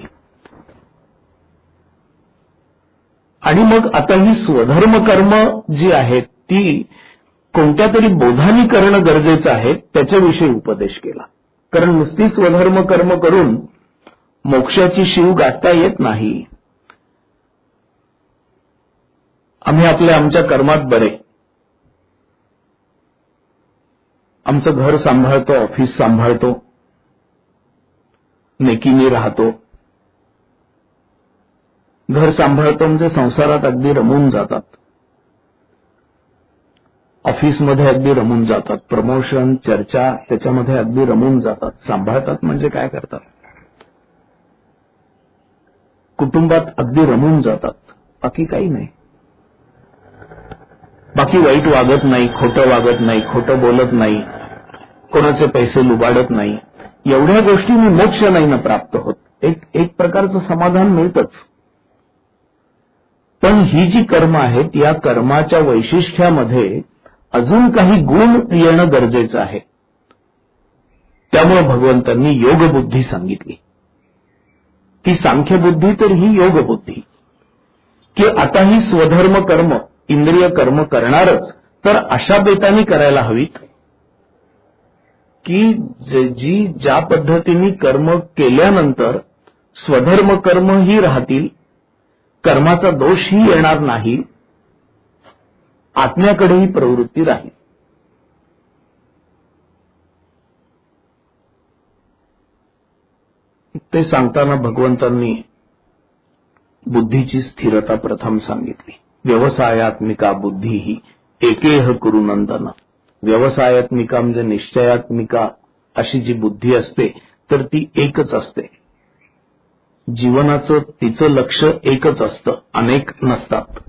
आणि मग आता ही स्वधर्म कर्म जी आहेत ती कोणत्या तरी बोधानी करणं गरजेचं आहे त्याच्याविषयी उपदेश केला. कारण नुसती स्वधर्म कर्म करून मोक्षाची शीव गाठता येत नाही. आम्ही आमच्या कर्मात बरे, आमचं घर सांभाळतो, ऑफिस सांभाळतो, नेकीने राहतो. घर सांभाळतो म्हणजे संसारात अगदी रमून जातात, ऑफिसमध्ये अगदी रमून जातात, प्रमोशन, चर्चा त्याच्यामध्ये अगदी रमून जातात. सांभाळतात म्हणजे काय करतात, कुटुंबात अगदी रमून जातात, बाकी काही नाही. बाकी वाईट वागत नाही, खोटं वागत नाही, खोटं बोलत नाही, कोणाचे पैसे लुबाडत नाही. एवढ्या गोष्टींनी मोक्ष नाही ना प्राप्त होत. एक प्रकारचं समाधान मिळतच. पण ही जी कर्म आहेत या कर्माच्या वैशिष्ट्यामध्ये अजून काही गुण येणं गरजेचं आहे. त्यामुळे भगवंतांनी योगबुद्धी सांगितली. ती सांख्यबुद्धी तर ही योगबुद्धी, की आता ही स्वधर्म कर्म, इंद्रिय कर्म करणारच तर अशा बेतानी करायला हवीत की जी ज्या पद्धतीने कर्म केल्यानंतर स्वधर्म कर्म ही राहतील, कर्माचा दोषही येणार नाही, आत्म्याकडेही प्रवृत्ती राहील. ते सांगताना भगवंतांनी बुद्धीची स्थिरता प्रथम सांगितली. व्यवसायात्मिका बुद्धी ही एकेह कुरु नंदन. व्यवसायात्मिका म्हणजे निश्चयात्मिका अशी जी बुद्धी असते तर ती एकच असते. जीवनाचं तिचं लक्ष एकच असतं, अनेक नसतात.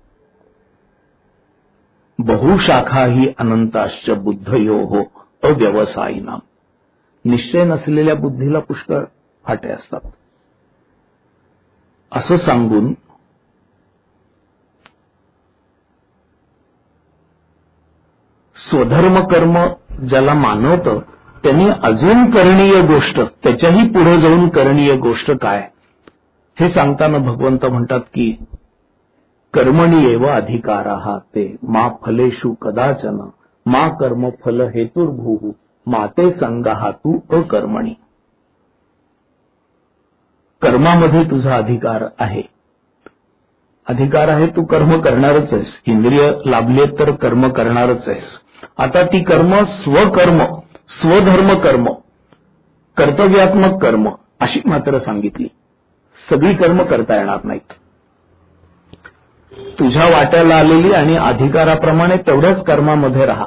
बहुशाखा ही अनंताश्च बुद्धयोः अव्यवसायिनाम. निश्चय नसलेल्या बुद्धीला पुष्कळ फाटे असतात. असं सांगून स्वधर्म कर्म ज्याला मानवतं त्यांनी अजून करणीय गोष्ट, त्याच्याही पुढे जाऊन करणीय गोष्ट काय हे सांगताना भगवंत म्हणतात की कर्मणी एव अधिकाराः ते मा फलेषु कदाचन मा कर्म फल हेतुर्भूः माते संगाः तू अकर्मणी. कर्मामध्ये तुझा अधिकार आहे. अधिकार आहे, तू कर्म करणारच आहेस. इंद्रिय लाभले तर कर्म करणारच आहेस. आता ती कर्म स्वकर्म, स्वधर्म कर्म, कर्तव्यात्मक कर्म अशी मात्र सांगितली. सगळी कर्म करता येणार नाहीत. तुझ्या वाट्याला आलेली आणि अधिकाराप्रमाणे तेवढ्याच कर्मामध्ये राहा.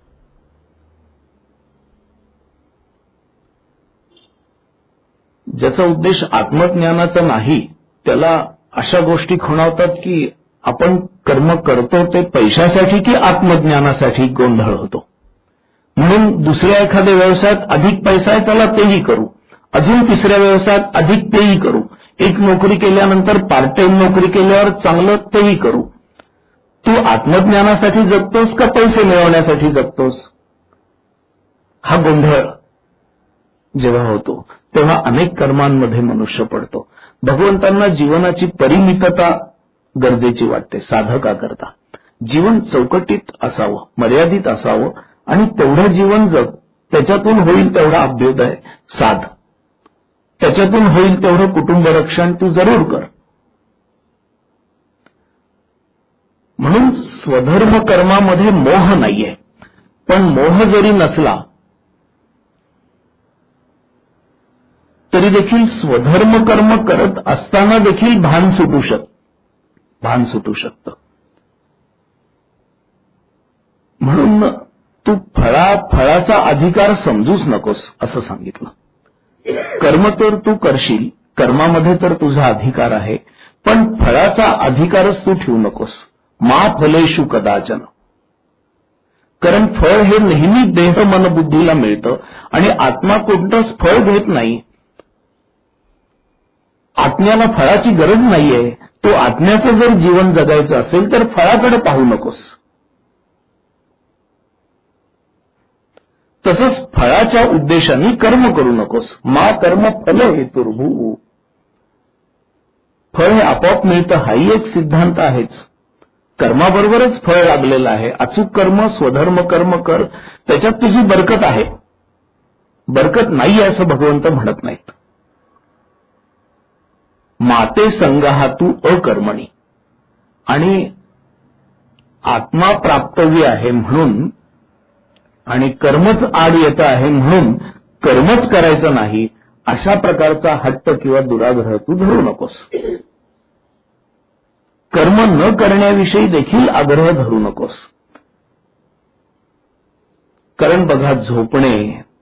ज्याचा उद्देश आत्मज्ञानाचा नाही त्याला अशा गोष्टी खुणावतात की आपण कर्म करतो ते पैशासाठी की आत्मज्ञानासाठी गोंधळ होतो. म्हणून दुसऱ्या एखाद्या व्यवसायात अधिक पैसा आहे, चला तेही करू. अजून तिसऱ्या व्यवसायात अधिक तेही करू. एक नोकरी केल्यानंतर पार्ट टाइम नोकरी केल्यावर चांगलं तेही करू. तू आत्मज्ञानासाठी जगतोस का पैसे मिळवण्यासाठी जगतोस? हा गोंधळ जेव्हा होतो तेव्हा अनेक कर्मांमध्ये मनुष्य पडतो. भगवंतांना जीवनाची परिमितता गरजेची वाटते साधकाकरता. जीवन चौकटीत असावं, मर्यादित असावं आणि तेवढं जीवन जग. त्याच्यातून होईल तेवढा अभ्युदय साध, त्याच्यातून होईल तेवढं कुटुंब रक्षण तू जरूर कर. म्हणून स्वधर्म कर्मामध्ये मोह नाहीये. पण मोह जरी नसला तरी देखील स्वधर्म कर्म करत असताना देखील भान सुटू शकतं. म्हणून तू फळाचा अधिकार समजूच नकोस असं सांगितलं. कर्म तर तू करशील, कर्मामध्ये तर तुझा अधिकार आहे, पण फळाचा अधिकारच तू ठेवू नकोस. मा फलेषु कदाचन. कारण फळ हे नेहमी देह मन बुद्धीला मिळतं आणि आत्मा कोणतंच फळ घेत नाही. आत्म्याला फळाची गरज नाहीये. तो आत्म्याचं जर जीवन जगायचं असेल तर फळाकडे पाहू नकोस. तसंच फळाच्या उद्देशाने कर्म करू नकोस. मा कर्म फल हेतुर्भूः. फळ हे आपोआप मिळतं हाही एक सिद्धांत आहेच. कर्माबरोबरच फळ लागलेलं आहे. अचूक कर्म, स्वधर्म कर्म कर, त्याच्यात तुझी बरकत आहे. बरकत नाही असं भगवंत म्हणत नाहीत. माते संगाः तू अकर्मणी. आणि आत्मा प्राप्तव्य आहे म्हणून आणि कर्मच आड येतं आहे म्हणून कर्मच करायचं नाही अशा प्रकारचा हट्ट किंवा दुराग्रह तू धरू नकोस. कर्म न करण्याविषयी देखील आग्रह धरू नकोस. कारण बघा, झोपणे,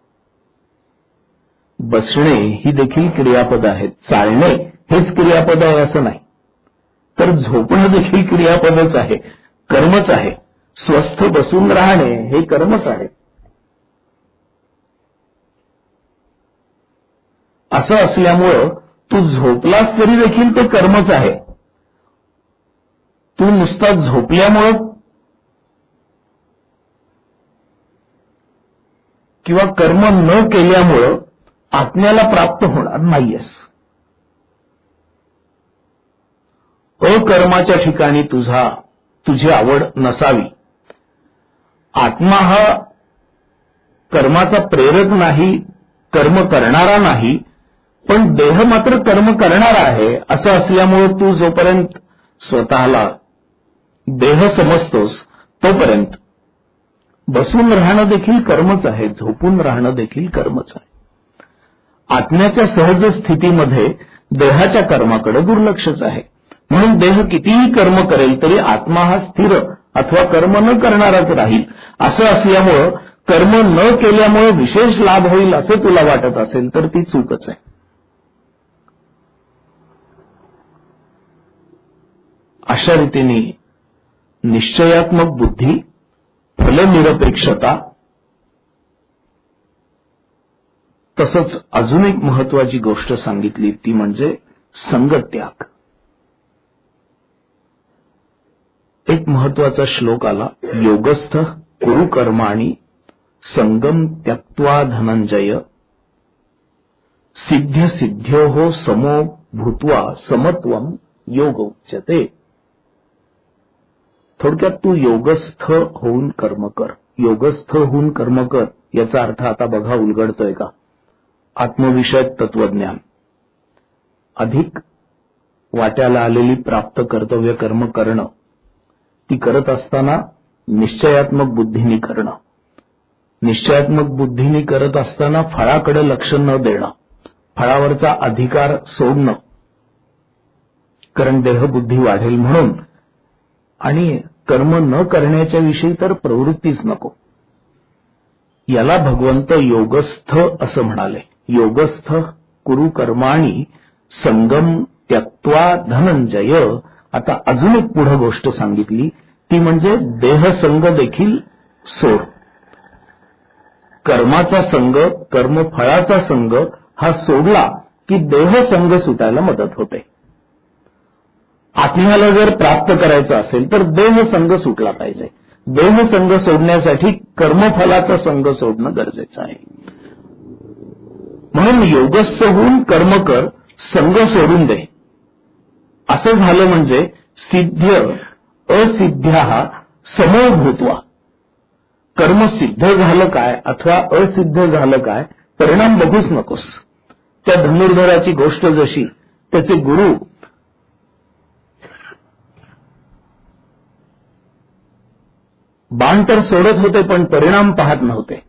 बसणे ही देखील क्रियापद आहेत. चालणे हेच क्रियापद आहे असं नाही. तर झोपणं देखील क्रियापदच आहे, कर्मच आहे. स्वस्थ बसून राहणे हे कर्मच आहे. असं असल्यामुळं तू झोपलास तरी देखील ते कर्मच आहे. तू नुसता झोपल्यामुळं किंवा कर्म न केल्यामुळं आत्म्याला प्राप्त होणार नाहीयेस. अकर्माच्या ठिकाणी तुझी आवड नसावी. आत्मा हा कर्माचा प्रेरक नाही, कर्म करणारा नाही, पण देह मात्र कर्म करणारा आहे. असं असल्यामुळे तू जोपर्यंत स्वतःला देह समजतोस तोपर्यंत बसून राहणं देखील कर्मच आहे, झोपून राहणं देखील कर्मच आहे. आत्म्याच्या सहज स्थितीमध्ये देहाच्या कर्माकडे दुर्लक्षच आहे. म्हणून देह कितीही कर्म करेल तरी आत्मा हा स्थिर अथवा कर्म न करणाराच राहील. असं असल्यामुळं कर्म न केल्यामुळे विशेष लाभ होईल असं तुला वाटत असेल तर ती चूकच आहे. अशा रीतीने निश्चयात्मक बुद्धी, फलनिरपेक्षता, तसंच अजून एक महत्वाची गोष्ट सांगितली ती म्हणजे संगत्याग. एक महत्वाचा श्लोक आला, योगस्थ कुरु कर्माणि संगम त्यक्त्वा धनंजय सिद्ध्य सिद्ध्योः समो भूत्वा समत्वम योग उच्यते. थोडक्यात तू योगस्थ होऊन कर्म कर. योगस्थ होऊन कर्म कर याचा अर्थ आता बघा उलगडतोय का. आत्मविषयक तत्वज्ञान, अधिक वाट्याला आलेली प्राप्त कर्तव्य कर्म करणं, ती करत असताना निश्चयात्मक बुद्धीने करणं, निश्चयात्मक बुद्धीने करत असताना फळाकडे लक्ष न देणं, फळावरचा अधिकार सोडणं, कारण देहबुद्धी वाढेल म्हणून, आणि कर्म न करण्याच्या विषयी तर प्रवृत्तीच नको. याला भगवंत योगस्थ असं म्हणाले. योगस्थ कुरु कर्माणि संगम त्यक्त्वा धनंजय. आता अजून एक पुढे गोष्ट सांगितली, ती म्हणजे देहसंग देखील सोड. कर्माचा संग, कर्मफळाचा संग हा सोडला की देहसंग सुटायला मदत होते. आत्म्याला जर प्राप्त करायचं असेल तर देहसंग सुटला पाहिजे. देहसंग सोडण्यासाठी कर्मफलाचा संग सोडणं गरजेचं आहे. म्हणून योगस्थ होऊन कर्म कर, संग सोडून दे. असं झालं म्हणजे सिद्ध्य असिद्ध्या समो भूत्वा. कर्म सिद्ध झालं काय अथवा असिद्ध झालं काय परिणाम बघूच नकोस. त्या धनुर्धराची गोष्ट जशी, त्याचे गुरु बाण तर सोडत होते पण परिणाम पाहत नव्हते.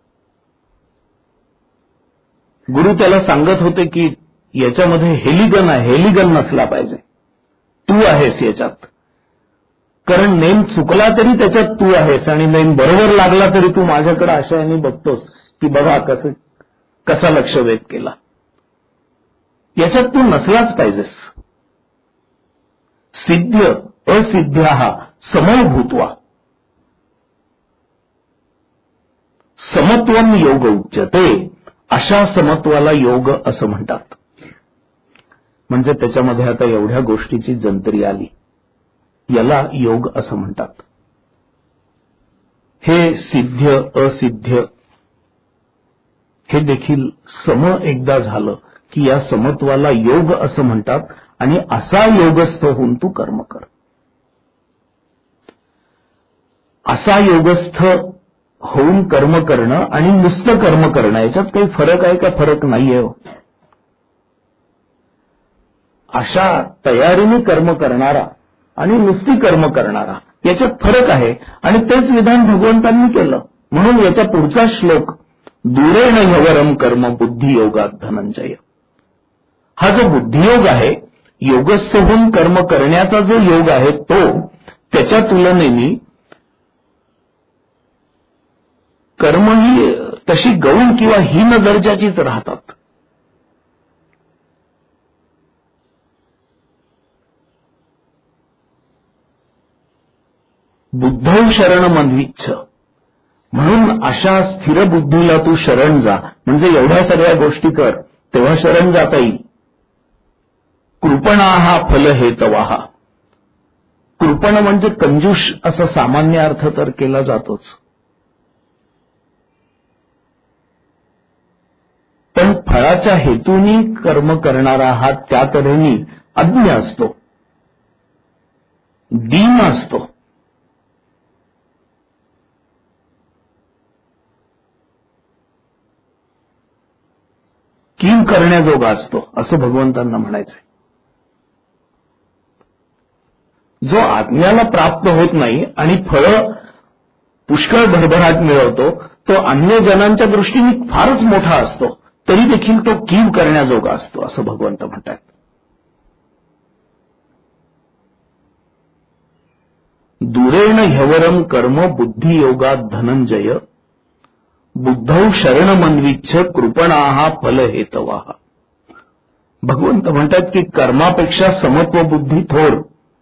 गुरु त्याला सांगत होते की याच्यामध्ये हेलिगन आहे, हेलिगन नसला पाहिजे, तू आहेस याच्यात. कारण नेम चुकला तरी त्याच्यात तू आहेस आणि नेम बरोबर लागला तरी तू माझ्याकडे आशयाने बघतोस की बघा कसा लक्ष वेध केला. याच्यात तू नसलाच पाहिजेस. सिद्ध्य असिद्ध्या समो भूत्वा समत्वम योग उच्यते. अशा समत्वाला योग असं म्हणतात. म्हणजे त्याच्यामध्ये आता एवढ्या गोष्टीची जंत्री आली, याला योग असं म्हणतात. हे सिद्ध्य असिद्ध्य हे देखील सम एकदा झालं की या समत्वाला योग असं म्हणतात. आणि असा योगस्थ होऊन तू कर्म कर. असा योगस्थ होऊन कर्म करणं आणि नुसतं कर्म करणं याच्यात काही फरक आहे का? फरक नाहीये. अशा तयारीने कर्म करणारा आणि नुसती कर्म करणारा याच्यात फरक आहे. आणि तेच विधान भगवंतांनी केलं. म्हणून याच्या पुढचा श्लोक दूरेण ह्यवरम कर्म बुद्धियोगात धनंजय. हा जो बुद्धियोग आहे, योगस्थ होऊन कर्म करण्याचा जो योग आहे तो त्याच्या तुलनेने कर्म ही तशी गौण किंवा हीन दर्जाचीच राहतात. बुद्धौ शरण मन्विच्छ. म्हणून अशा स्थिर बुद्धीला तू शरण जा. म्हणजे एवढ्या सगळ्या गोष्टी कर तेव्हा शरण जाता येईल. कृपणाहा फल हेतवाहा. कृपण म्हणजे कंजूष असा सामान्य अर्थ तर केला जातोच, पण फळाच्या हेतूनी कर्म करणारा हा त्या तऱ्हेने अज्ञ असतो, दीन असतो. कीव करण्याजोगा असतो असं भगवंतांना म्हणायचंय. जो आज्ञाला प्राप्त होत नाही आणि फळं पुष्कळ भरभराट मिळवतो तो अन्य जनांच्या दृष्टीने फारच मोठा असतो, तरी देखील तो कीव करण्याजोगा असतो असं भगवंत म्हणतात. दूरेण ह्यवरम कर्म बुद्धियोगात धनंजय बुद्धौ शरण मन्विच्छ कृपणाहा फल हेतवाहा. भगवंत म्हणतात की कर्मापेक्षा समत्व बुद्धी थोर.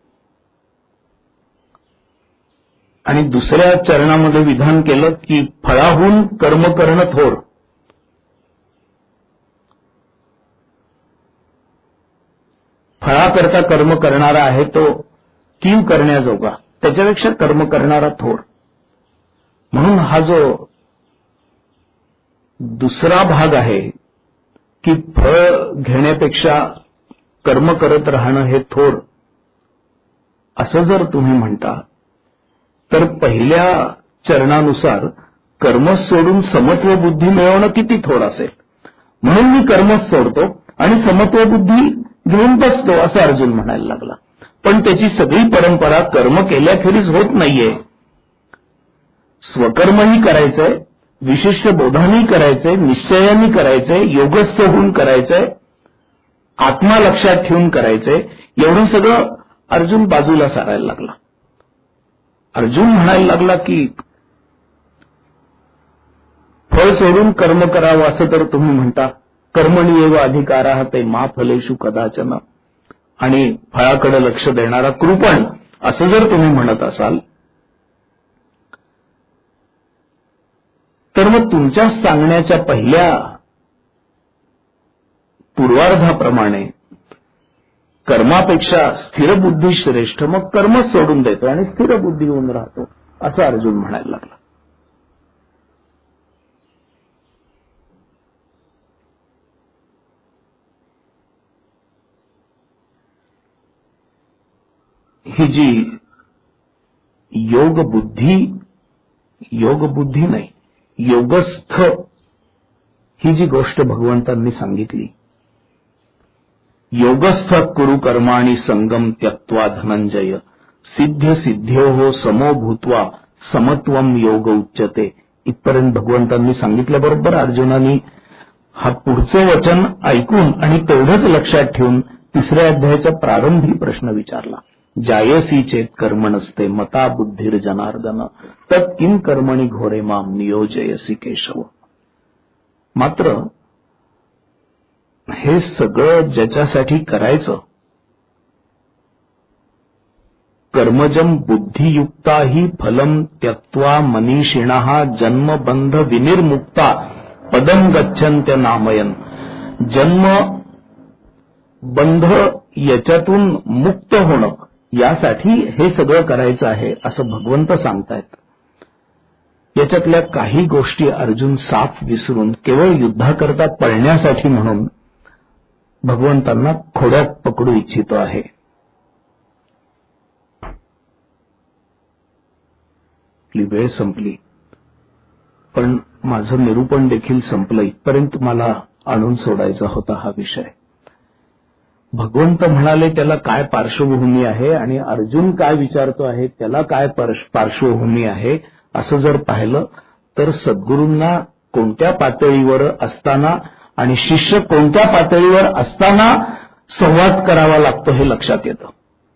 आणि दुसऱ्या चरणामध्ये विधान केलं की फळाहून कर्म करणं थोर. फळाकरता कर्म करणारा आहे तो कीव करण्याजोगा, त्याच्यापेक्षा कर्म करणारा थोर. म्हणून हा जो दुसरा भाग आहे की फळ घेण्यापेक्षा कर्म करत राहणं हे थोर, असं जर तुम्ही म्हणता, तर पहिल्या चरणानुसार कर्मच सोडून समत्व बुद्धी मिळवणं किती थोर असेल. म्हणून मी कर्मच सोडतो आणि समत्व बुद्धी घेऊन बसतो, असं अर्जुन म्हणायला लागला. पण त्याची सगळी परंपरा कर्म केल्याखेरीज होत नाहीये. स्वकर्मही करायचंय, विशिष्ट बोधांनी करायचंय, निश्चयानी करायचंय, योगस्थ होऊन करायचंय, आत्मा लक्षात ठेवून करायचंय. एवढं सगळं अर्जुन बाजूला सारायला लागला. अर्जुन म्हणायला लागला की फळ सोडून कर्म करावं असं तर तुम्ही म्हणता, कर्मणी एव अधिकारः ते मा फलेषु कदाचन, आणि फळाकडे लक्ष देणारा कृपण असं जर तुम्ही म्हणत असाल, तर मग तुमच्या सांगण्याच्या पहिल्या पूर्वार्धाप्रमाणे कर्मापेक्षा स्थिर बुद्धी श्रेष्ठ, मग कर्मच सोडून देतो आणि स्थिर बुद्धी होऊन राहतो, असं अर्जुन म्हणायला लागला. ही जी योग बुद्धी नाही, योगस्थ ही जी गोष्ट भगवंतांनी सांगितली, योगस्थ कुरु कर्माणि संगम त्यक्त्वा धनंजय सिद्ध सिद्ध्योः समो भूत्वा समत्वम योग उच्यते, इथपर्यंत भगवंतांनी सांगितल्याबरोबर अर्जुनानी हा पुढचं वचन ऐकून आणि तेवढंच लक्षात ठेवून तिसऱ्या अध्यायाच्या प्रारंभी प्रश्न विचारला. जायसी चेत कर्मणस्ते मता बुद्धिर जनार्दन तत् किम कर्मणि घोरे माम नियोजयसी केशव. मात्र हे सगळं ज्याच्यासाठी करायचं, कर्मजम बुद्धियुक्ता ही फलम त्यक्त्वा मनीषिणः जन्मबंध विनिर्मुक्ता पदम गच्छन्त्य नामयन, जन्म बंध याच्यातून मुक्त होणं यासाठी हे सगळं करायचं आहे असं भगवंत सांगतायत. याच्यातल्या काही गोष्टी अर्जुन साफ विसरून केवळ युद्धाकरता पळण्यासाठी म्हणून भगवंतांना खोड्यात पकडू इच्छितो आहे. आपली वेळ संपली, पण माझं निरूपण देखील संपलं. इथपर्यंत मला आणून सोडायचा होता हा विषय. भगवंत म्हणाले त्याला काय पार्श्वभूमी आहे आणि अर्जुन काय विचारतो आहे त्याला काय पार्श्वभूमी आहे, असं जर पाहिलं तर सद्गुरूंना कोणत्या पातळीवर असताना आणि शिष्य कोणत्या पातळीवर असताना संवाद करावा लागतो हे लक्षात येतं.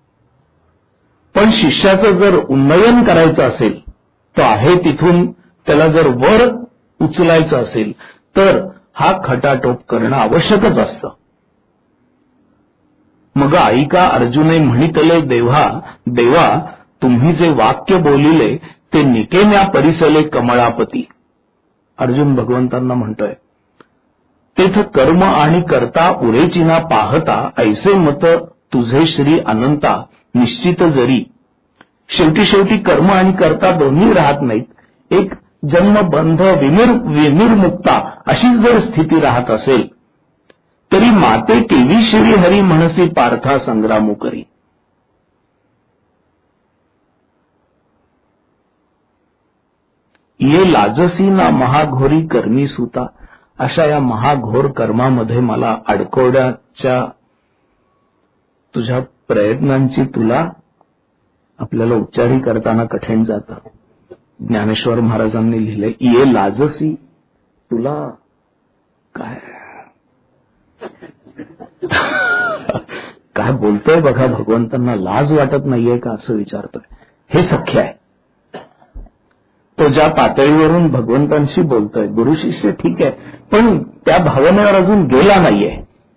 पण शिष्याचं जर उन्नयन करायचं असेल, तो आहे तिथून त्याला जर वर उचलायचं असेल, तर हा खटाटोप करणं आवश्यकच असतं. मग ऐका अर्जुने म्हणितले देवा तुम्ही जे वाक्य बोलिले ते निकेम्या परिसले कमळापती. अर्जुन भगवंतांना म्हणतोय, तेथ कर्म आणि कर्ता उरेचिना पाहता ऐसे मत तुझे श्री अनंता निश्चित जरी. शेवटी कर्म आणि कर्ता दोन्ही राहत नाहीत, एक जन्मबंध विनिर्मुक्ता अशीच जर स्थिती राहत असेल तरी माते केवी श्री हरी म्हणसी पार्था संग्रामो करी. ये लाजसी ना महाघोरी कर्मी सुता. अशा या महाघोर कर्मामध्ये मला अडकवण्याच्या तुझ्या प्रयत्नांची तुला आपल्याला उच्चारी करताना कठीण जातं. ज्ञानेश्वर महाराजांनी लिहिले, ये लाजसी, तुला काय बोलतोय बघा, भगवंतांना लाज वाटत नाहीये का असं विचारतोय. हे सख्य आहे. तो ज्या पातळीवरून भगवंतांशी बोलतोय, गुरु शिष्य ठीक आहे, पण त्या भावनेवर अजून गेला नाहीये.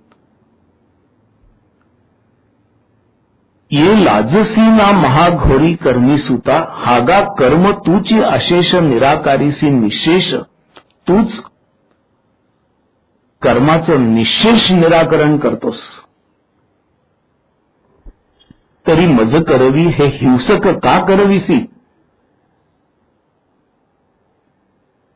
ये लाजसी ना महाघोरी कर्मी सुता. हागा कर्म तूची अशेष निराकारीसी निशेष. तूच कर्माचं निशेष निराकरण करतोस, तरी मज करवी हे हिंसक का करविसी.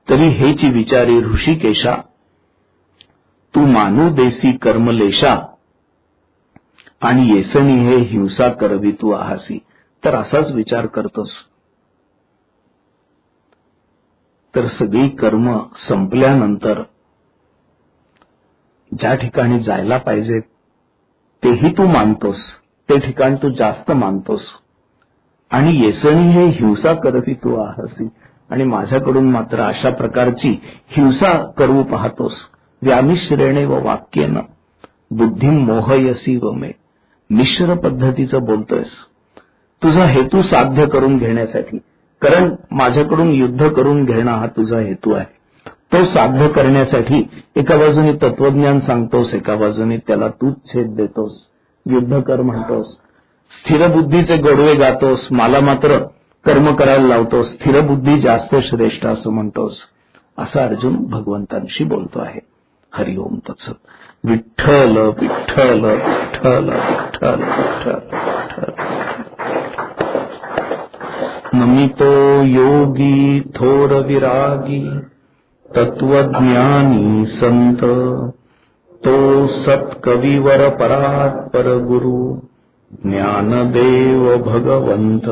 तरी हेची विचारी ऋषिकेशा, तू मानू देसी कर्मलेशा, आणि येसणी हे हिंसा करवी तू आहासी. तर असाच विचार करतोस तर सगळी कर्म संपल्यानंतर ज्या ठिकाणी जायला पाहिजे तेही तू मानतोस, ते ठिकाण तू जास्त मानतोस, आणि येसणी हे हिंसा करवी तू आहासी, आणि माझ्याकडून मात्र अशा प्रकारची हिंसा करू पाहतोस. व्यामिश्रेणे व वाक्येन बुद्धिं मोहयसी व मे. मिश्र पद्धतीचं बोलतोयस तुझा हेतू साध्य करून घेण्यासाठी, कारण माझ्याकडून युद्ध करून घेणं हा तुझा हेतू आहे. तो साध्य करण्यासाठी एका बाजूने तत्वज्ञान सांगतोस, एका बाजूने त्याला तूच छेद देतोस, युद्ध कर म्हणतोस, स्थिरबुद्धीचे गोडवे गातोस, मला मात्र कर्म करायला लावतोस, स्थिरबुद्धी जास्त श्रेष्ठ असं म्हणतोस. असा अर्जुन भगवंतांशी बोलतो आहे. हरिओम तत्सत. विठ्ठल विठ्ठल विठ्ठल विठ्ठल विठ्ठल. नमितो योगी थोर विरागी तत्वज्ञानी संत, तो सत्कविवर परात्पर गुरु ज्ञानदेव भगवंत.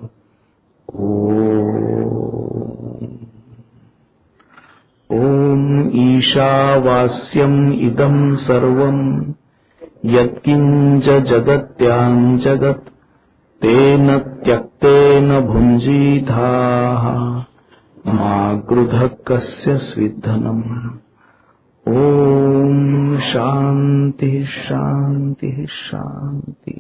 ओम ईशावास्यम इदं सर्वं यत्किंच जगत्यां जगत् तेन त्यक्तेन भुञ्जीथाः मा गृधः कस्य स्विद्धनम्. ओम शांति शांति शांति.